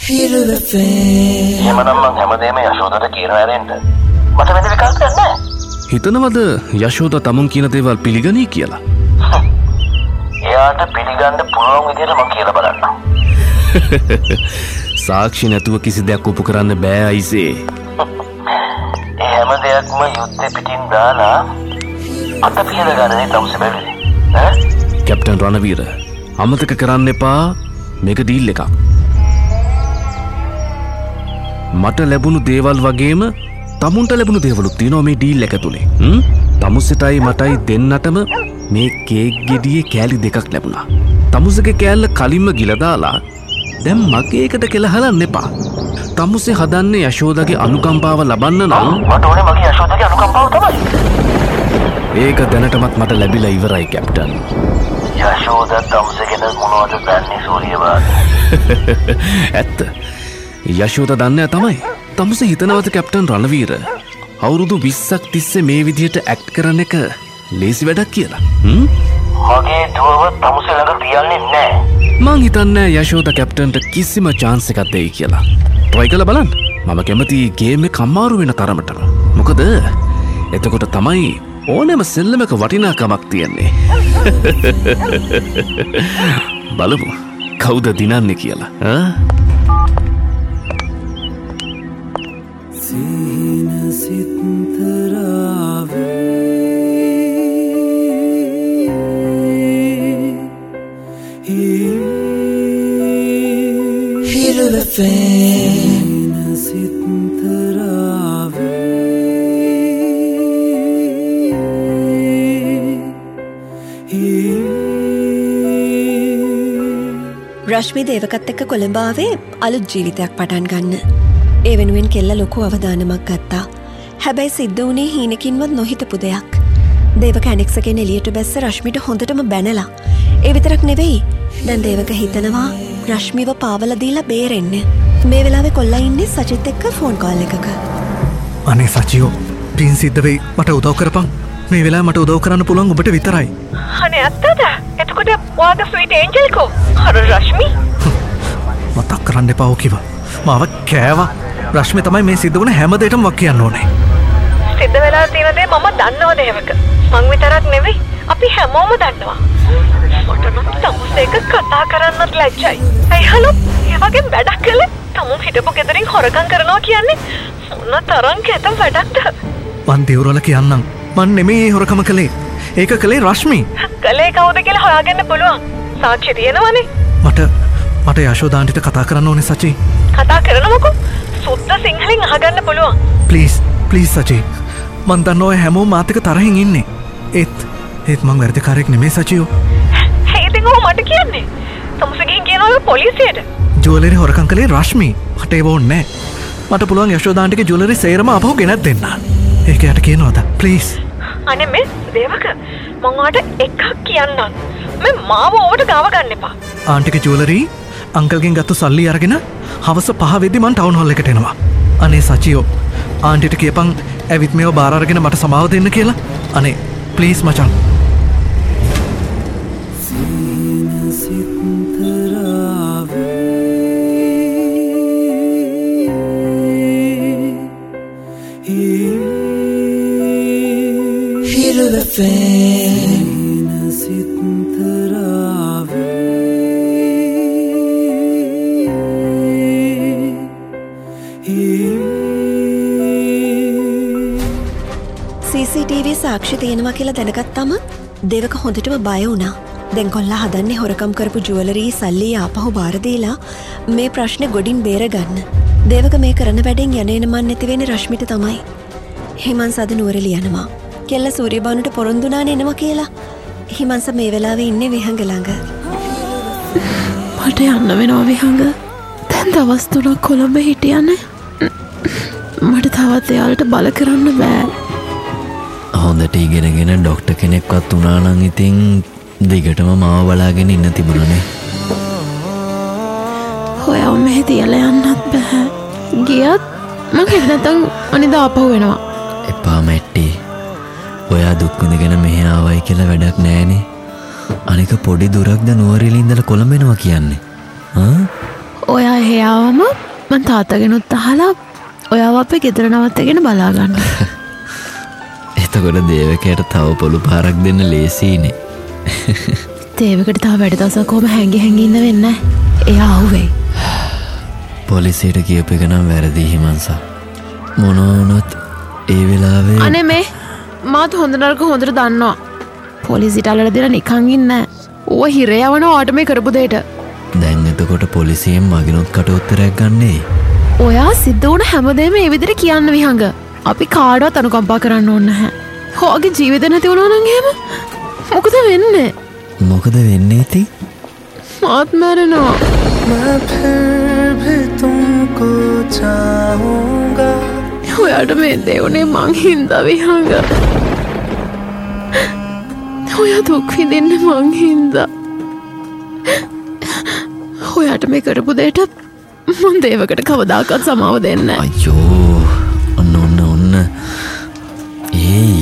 එහෙමනම් මං හැමදේම යශෝදට කියනවා ඇරෙන්න. මට වෙන විකල්පයක් නැහැ. හිතනවද යශෝදා තමුන් කියන දේවල් පිළිගනී කියලා? එයාට පිළිගන්න පුළුවන් විදිහට මං කියලා බලන්නම්. සාක්ෂි නැතුව කිසි දෙයක් ඔප්පු කරන්න බෑ අයිසේ. ඒ හැම දෙයක්ම යුද්ධෙ පිටින් දාලා අත පියලා ගන්නනේ තමුසේ බැලුවේ. කැප්ටන් රණවීර අමතක කරන්න එපා මේක ඩීල් එකක්. මට ලැබුණු දේවල් වගේම තමුන්ට ලැබුණු දේවලුත් තියෙනවා මේ ඩීල් එක තුලේ. තමුසෙටයි මටයි දෙන්නටම මේ කේක් ගෙඩියේ කෑලි දෙකක් ලැබුණා. තමුසේගේ කෑල්ල කලින්ම ගිල දාලා දැන් මගේ එකට කෙල හලන්න එපා. තමුසේ හදන්නේ යශෝදාගේ අනුකම්පාව ලබන්න නම් මට ඕනේ මගේ යශෝදාගේ අනුකම්පාව තමයි. ඒක දැනටමත් මට ලැබිලා ඉවරයි කැප්ටන්. යශෝදා තමුසේ ගැන මොනවද දන්නේ සූර්යවාද? ඇත්ත. යශෝදා දන්නේ තමයි. තමුසේ හිතනවද කැප්ටන් රණවීර අවුරුදු 20ක් තිස්සේ මේ විදිහට ඇක්ට් කරන එක ලේසි වැඩක් කියලා? මගේ දුවව තමුසේ ළඟ තියන්නේ නැහැ. මං හිතන්නේ යශෝදා කැප්ටන්ට කිසිම chance එකක් දෙයි කියලා. try කරලා බලන්න. මම කැමති ගේම් එක අමාරු වෙන තරමටම. මොකද එතකොට තමයි ඕනෑම සෙල්ලමක වටිනාකමක් තියෙන්නේ. බලමු කවුද දිනන්නේ කියලා. සීන රශ්මි දේවකත් එක්ක කොළඹ ආවේ අලුත් ජීවිතයක් පටන් ගන්න. ඒ වෙනුවෙන් කෙල්ල ලොකු අවදානමක් ගත්තා. හැබැයි සිද්ධ වුණේ හීනකින්වත් නොහිතපු දෙයක්. දේවක ඇනෙක්සගෙන් එළියට බැස්ස රශ්මිට හොඳටම බැනලා. ඒ විතරක් නෙවෙයි. දැන් දේවක හිතනවා රශ්මිව පාවලා දීලා බේරෙන්න. මේ වෙලාවේ කොල්ලා ඉන්නේ සචිත් එක්ක ෆෝන් කෝල් එකක. අනේ සචියෝ පින් සිද්ධ වෙයි මට උදව් කරපන්. මේ වෙලාවේ මට උදව් කරන්න පුළුවන් ඔබට විතරයි. අනේ ඇත්තද? එතකොට ඔයාද ස්වීට් ඒන්ජල් කෝ? අර රශ්මි මතක් කරන්න එපා ඔය කිව්වා. මාව කෑවා. රශ්මි තමයි මේ සිද්ධ වුණ හැම දෙයකටම වක් කියන්න ඕනේ. සිද්ධ වෙලා තියෙන දේ මම දන්නවා දේවක. මං විතරක් නෙවෙයි අපි හැමෝම දන්නවා. මට නම් තමුසේක කතා කරන්නත් ලැජ්ජයි. අය හලෝ ඒ වගේ වැඩක් කළේ තමුන් හිටපු ගෙදරින් හොරකම් කරනවා කියන්නේ මොන තරම් කැත වැඩක්ද? මං දේවරල කියන්නම්. මං නෙමෙයි හොරකම කළේ. ඒක කළේ රශ්මි. කළේ කවුද කියලා හොයාගන්න පුළුවන්. සාක්ෂි තියෙනවනේ. මට යශෝදාන්ටිට කතා කරන්න ඕනේ සචි. කතා කරනවකෝ. සුද්ධ සිංහලෙන් අහගන්න පුළුවන්. ප්ලීස් සචි. මං දන්නවා ඔය හැමෝම මාත් එක්ක තරහින් ඉන්නේ. ඒත් මං වැරදිකාරයෙක් නෙමෙයි සචියෝ. ඉතින් ඔහු මට කියන්නේ. තමුසේගෙන් කියනවා පොලිසියට. ජුවලරි හොරකම් කළේ රශ්මි. මට ඒව ඕනේ නැහැ. මට පුළුවන් යශෝදාන්ටිගේ ජුවලරි සේරම අපහු ගෙනත් දෙන්න. ඒක යට කියනවාද? ප්ලීස්. අනේ මේ දේවක මං ඔයාට එකක් කියන්නම්. මේ මාව ඕවට ගාව ගන්න එපා. ආන්ටිගේ ජුවලරි අංකල්ගෙන් ගත්ත සල්ලි අරගෙන හවස 5 වෙද්දි මං ටවුන් හෝල් එකට එනවා. අනේ සචියෝ ආන්ටිට කියපන් ඇවිත් මේව බාර අරගෙන මට සමාව දෙන්න කියලා. අනේ ප්ලීස් මචං. CCTV සාක්ෂි තියෙනවා කියලා දැනගත්තම දේවක හොඳටම බය වුණා. දැන් කොල්ලා හදන්නේ හොරකම් කරපු ජුවලරි සල්ලි ආපහු බාර දීලා මේ ප්‍රශ්නේ ගොඩින් බේරගන්න. දේවක මේ කරන වැඩෙන් යන්නේන මන් නැති වෙන්නේ රශ්මිට තමයි. හිමන්ස අද නුවරඑළිය යනවා. කෙල්ල සූර්යබානුට පොරොන්දුනානේ එනවා කියලා. හිමන්ස මේ වෙලාවේ ඉන්නේ විහංග ළඟ. මට යන්න වෙනවා විහංග. දැන් දවස් 3ක් කොළඹ හිටියනේ. මට තවත් එයාලට බල කරන්න බෑ. හොඳට ඉගෙනගෙන ඩොක්ටර් කෙනෙක්වත් වුණා නම් ඉතින් දිගටම මාව බලාගෙන ඉන්න තිබුණනේ. ඔයාව මෙහෙ තියලා යන්නත් බෑ. ගියත් මං හිත නැතන් අනිදා ආපහු වෙනවා. එපා මැට්ටි. ඔයා දුක් විඳගෙන මෙහෙ ආවයි කියලා වැඩක් නෑනේ. අනික පොඩි දුරක්ද නුවරඑළිය ඉඳලා කොළඹ එනවා කියන්නේ. ඔයා එහෙ ආවම මං තාත්තගෙනුත් අහලා ඔයාව අපේ ගෙදර නවත්තගෙන බලාගන්න. එතකොට දේවකයට තව පොළු පාරක් දෙන්න ලේසියිනේ. දේවකට තව වැඩ දවසක් කොහොම හැංගි හැංගි ඉන්න වෙන්නේ නැහැ. එයා ආවේ. පොලිසියට කියපු එක නම් වැරදි හිමන්සා. මොන වුණත් ඒ වෙලාවේ අනේ මේ මාත් හොඳ නරක හොඳට දන්නවා. පොලිසියට අල්ලලා දෙලා නිකන් ඉන්නේ. ඌව හිරේ යවනවා ඔයාට මේ කරපු දෙයට. දැන් එතකොට පොලිසියෙන් මගිනුත් කට උත්තරයක් ගන්නේ. ඔයා සිද්ධ වුණ හැමදේම ඒ විදිහට කියන්න විහංග. අපි කාටවත් අනුකම්පා කරන්න ඕනේ නැහැ. ඔයාගේ ජීවිතේ නැති වුණා නම් එහෙම මොකද වෙන්නේ? මොකද වෙන්නේ ඉතින්? මාත් මැරෙනවා. ඔයාට මේ දේ උනේ මං හින්දා විහංග. ඔයා දුක් විඳින්නේ මං හින්දා. ඔයාට මේ කරපු දෙයට මං දේවකට කවදාකවත් සමාව දෙන්නේ නැහැ. අයියෝ ඔන්න ඒයි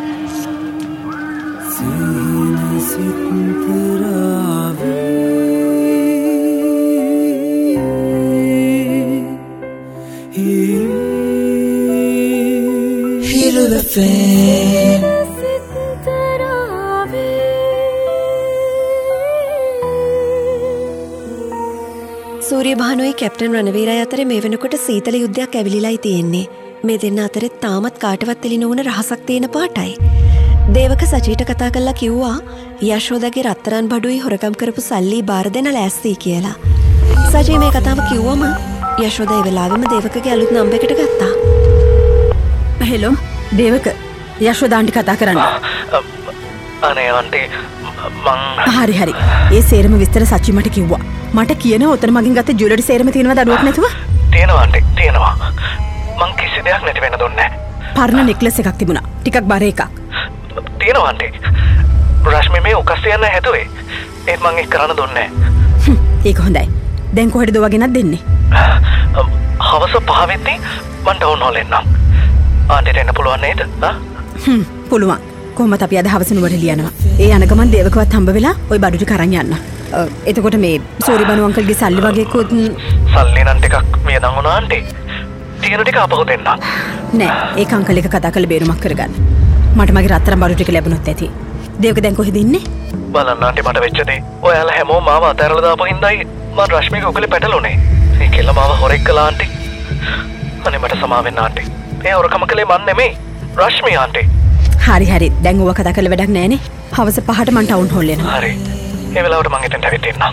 සූරියභානුයි කැප්ටන් රණවීරයි අතරේ මේ වෙනකොට සීතල යුද්ධයක් ඇවිලිලායි තියෙන්නේ. මේ දෙන්න අතරේ තාමත් කාටවත් එළි නොවන රහසක් තියෙන පාටයි. දේවක සචීට කතා කරලා කිව්වා යශෝදගේ රත්තරන් බඩුයි හොරකම් කරපු සල්ලි බාර දෙන්න ලෑස්ති කියලා. සචී මේ කතාව කිව්වම යශෝද ඒ වෙලාවෙම දේවකගේ අලුත් නම්බරයකට ගත්තා. හෙලෝ දේවක යශෝදාන්ටි කතා කරන්න. අනේ ආන්ටි හරි ඒ සේරම විස්තර සචි මට කිව්වා. මට කියනවා ඔතන මගෙන් ගත්ත ජුවලරි සේරම තියෙනවද අඩුවක් නැතුව? තියෙනවා ආන්ටි තියෙනවා. මං කිසි දෙයක් නැති වෙන්න දුන්නේ නැහැ. පරණ නෙක්ලස් එකක් තිබුණා. ටිකක් බර එකක්. තියෙනවා ආන්ටි. රශ්මි මේ උකස් යන්න හැදුවේ. ඒත් මං ඒක කරන්න දුන්නේ නැහැ. ඒක හොඳයි. දැන් කොහෙටද වගෙනක් දෙන්නේ? හවස 5 වෙද්දී මං ටවුන් හෝල් එන්නම්. ආන්ටිට එන්න පුළුවන් නේද? පුළුවන්. කොහොමද අපි අද හවස නුවර ලියනවා. ඒ යන ගමන් දේවකවත් හම්බ වෙලා ওই බඩු ටික අරන් යන්න. එතකොට මේ සෝරි බනු අංකල්ගේ සල්ලි වගේ කොත් සල්ලි නම් ටිකක් වියදම් වුණා ආන්ටි. තියෙන ටික අපහු දෙන්න. නෑ ඒක අංකල් එක කතා කරලා බේරුමක් කරගන්න. මට මගේ රත්තරන් බඩු ටික ලැබුණොත් ඇති. දේවක දැන් කොහෙද ඉන්නේ? බලන්න ආන්ටි මට වෙච්ච දේ. ඔයාලා හැමෝම මාව අතහැරලා දාපු හින්දායි මම රශ්මිගේ උගලේ පැටළුනේ. මේ කෙල්ල මාව හොරෙක් කළා ආන්ටි. අනේ මට සමා වෙන්න ආන්ටි. ඒ හොරකම කළේ මන් නෙමෙයි. රශ්මි ආන්ටි. හරි දැන් ඕවා කතා කරලා වැඩක් නෑනේ. හවස 5ට මං ටවුන් හෝල් එනවා. හරි. ඒ වෙලාවට මං එතෙන්ට ඇවිත් ඉන්නම්.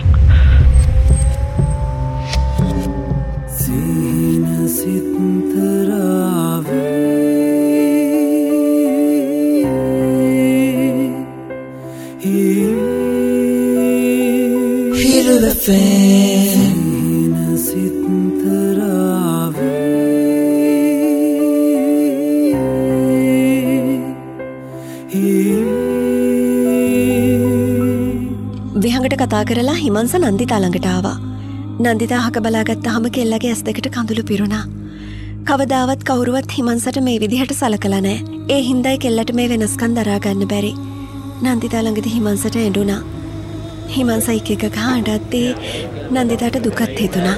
සීන සිතරාවේ Feel the pain සීන විහඟට කතා කරලා හිමන්ස නන්දිතා ළඟට ආවා. නන්දිතා අහක බලාගත්තාම කෙල්ලගේ ඇස් දෙකට කඳුළු පිරුණා. කවදාවත් කවුරුවත් හිමන්සට මේ විදිහට සලකලා නැහැ. ඒ හින්දායි කෙල්ලට මේ වෙනස්කම් දරා ගන්න බැරි. නන්දිතා ළඟදී හිමන්සට ඇඬුණා. හිමන්ස එක අඬද්දී නන්දිතාට දුකත් හිතුණා.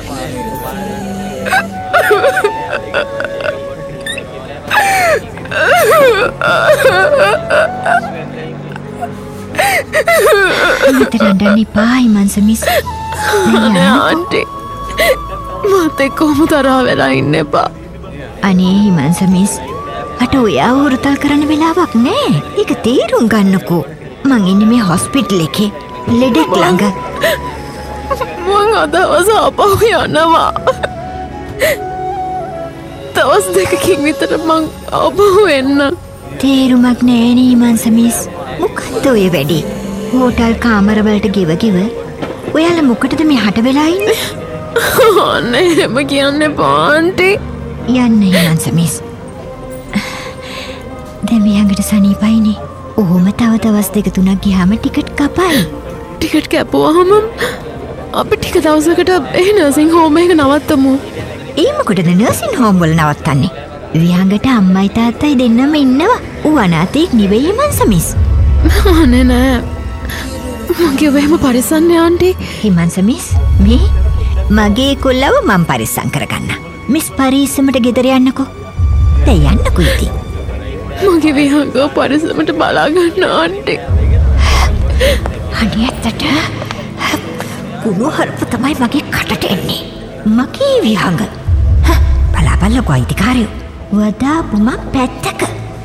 මට රණ්ඩන්න එපා හිමන්ස මිස්. අනේ ආන්ටි මට කොහොම තරහා වෙලා ඉන්න එපා. අනේ හිමන්ස මිස් මට ඔයාව උරුතල් කරන්න වෙලාවක් නෑ. ඒක තේරුම් ගන්නකෝ. මං ඉන්නේ මේ හොස්පිටල් එකේ ලෙඩෙක් ළඟ. මං අද හවස ආපහු යනවා. දවස් 2කින් විතර මං ආපහු එන්න. තේරුමක් නෑනේ හිමන්ස මිස්. මොකද්ද ඔය වැඩි? හෝටල් කාමරවලට ගෙව ඔයාලා මොකටද මේ හට වෙලා ඉන්නේ? අනේ එහෙම කියන්න එපා ආන්ටි. යන්න හිමන්ස මිස්. දැන් විහඟට සනීපයිනේ. ඔහොම තව දවස් 2-3ක් ගියාම ටිකට් කපයි. ටිකට් කැපුවාම අපි ටික දවසකට ඒ නර්සින් හෝම් එක නවත්තමු. ඒ මොකටද නර්සින් හෝම් වල නවත්තන්නේ? විහඟට අම්මයි තාත්තයි දෙන්නම ඉන්නවා. ඌ අනාථයෙක් නෙවෙයි හිමන්ස මිස්. අනේ නෑ. මගේ වෙහම පරිසන්නේ ආන්ටි. හිමන්ස මිස් මේ මගේ කොල්ලව මං පරිස්සම් කරගන්න. මිස් පරිස්සමට ගෙදර යන්නකෝ. දැන් යන්නකෝ ඉතින්. මගේ විහංගව පරිස්සමට බලාගන්න ආන්ටි. අනේ ඇත්තට කුණු හරප තමයි මගේ කටට එන්නේ. මගේ විහංග. බලාපල්ලකෝ අයිතිකාරයෝ. වදාපුම පැත්තක.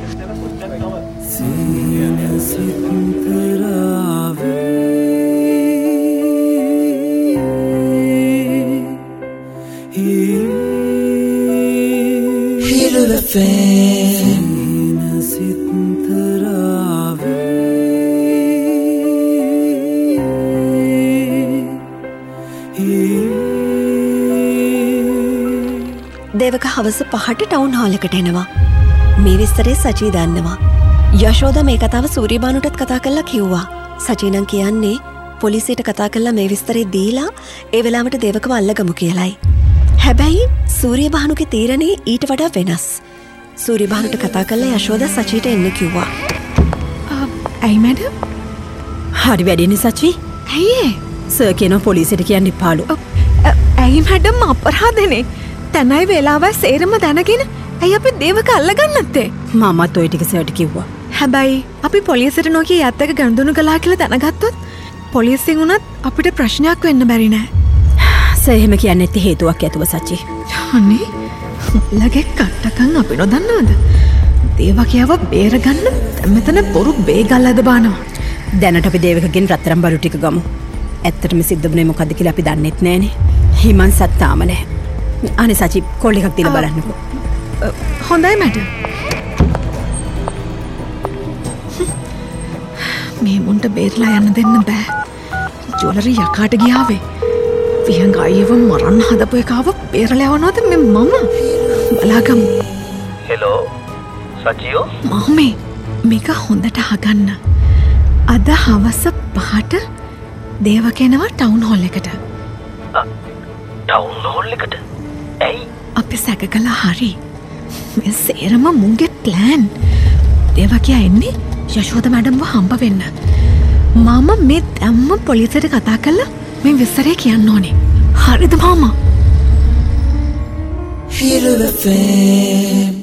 දේවක හවස 5ට ටවුන් හෝල් එකට එනවා. මේ විස්තරේ සචී දන්නවා. යශෝදා මේ කතාව සූරියබානුටත් කතා කරලා කිව්වා. සචී නම් කියන්නේ පොලිසියට කතා කරලා මේ විස්තරේ දීලා ඒ වෙලාවට දේවකව අල්ලගමු කියලායි. හැබැයි සූරියබානුගේ තීරණය ඊට වඩා වෙනස්. සූරියබානුට කතා කරලා යශෝදා සචීට එන්න කිව්වා. ඇයි මැඩම්? හරි වැඩිනේ සචී. ඇයි සර් කියනවා පොලිසියට කියන්න එපාලු. ඇයි මැඩම් අපරාධනේ? තැනයි වෙලාවයි සේරම දැනගෙන ඇයි අපි දේවක අල්ලගන්න නැත්තේ? මමත් ඔය ටික සර්ට කිව්වා. හැබැයි අපි පොලිසියට නොකිය යත් එක ගනුදෙනු කළා කියලා දැනගත්තොත් පොලිසියෙන් උනත් අපිට ප්‍රශ්නයක් වෙන්න බැරි නෑ. සර් එහෙම කියන්නේ නැති හේතුවක් ඇතුව සචී. අනේ ලගේ කට්ටකන් අපි නොදන්නවද? දේවකයව බේරගන්න දැන් මෙතන බොරු බේගල්ලද බානවා. දැනට අපි දේවකගෙන් රත්තරන් බඩු ටික ගමු. ඇත්තටම සිද්ධ වුණේ මොකද්ද කියලා අපි දන්නෙත් නෑනේ. හිමන් සත්තාම නෑ. අනේ සචි කෝල් එකක් දීලා බලන්නකෝ. හොඳයි මැඩම්. මේ මුන්ට බේරලා යන්න දෙන්න බෑ. ජුවලරි යකාට ගියාවේ. විහංග අයව මරන්න හදපු එකාව බේරලා යවනවද මේ මම? බලාගමු. හෙලෝ සචියෝ? මාමේ මේක හොඳට අහගන්න. අද හවස 5ට දේවක එනවා ටවුන් හෝල් එකට. ටවුන් හෝල් එකට? ඇයි? අපි සැක කළා හරි. මේ සේරම මුන්ගේ ප්ලෑන්. දේවකයා එන්නේ යශෝද මැඩම්ව හම්බ වෙන්න. මම මේ දැම්ම පොලිසියට කතා කරලා මේ විස්තරය කියන්න ඕනේ. හරිද මාමා? Feel the fame.